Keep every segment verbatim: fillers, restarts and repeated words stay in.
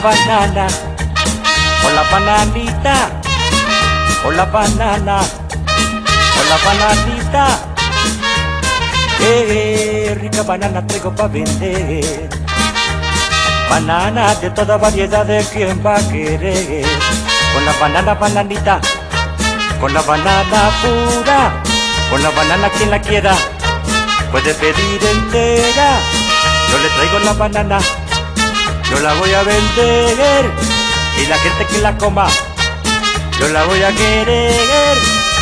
banana, o la bananita, o la banana, o la bananita. Eh, rica banana traigo pa' vender. Banana de toda variedad, de quien va a querer. Con la banana, bananita, con la banana pura, con la banana quien la quiera puede pedir entera. Yo le traigo la banana, yo la voy a vender, y la gente que la coma, yo la voy a querer.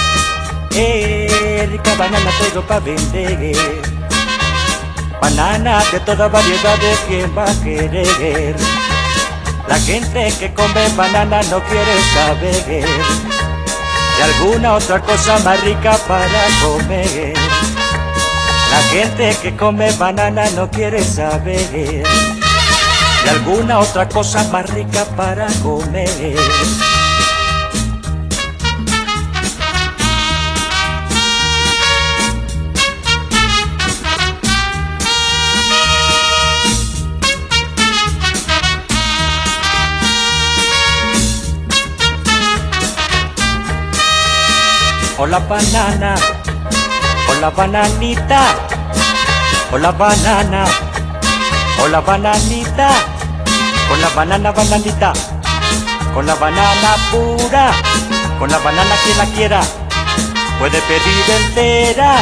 Eh, rica banana traigo pa' vender. Banana de toda variedad, de quien va a querer. La gente que come banana no quiere saber de alguna otra cosa más rica para comer. La gente que come banana no quiere saber de alguna otra cosa más rica para comer. O la banana, o la bananita, o la banana, o la bananita, con la banana, bananita, con la banana pura, con la banana quien la quiera puede pedir entera.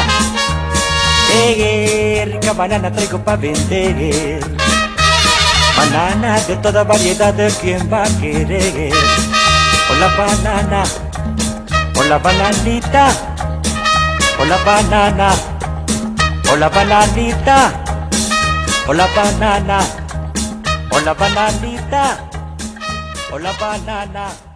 Eh, rica banana traigo pa' vender. Banana de toda variedad, de quien va a querer. O la banana, o la bananita, o la banana, o la bananita, o la banana, o la bananita, o la banana.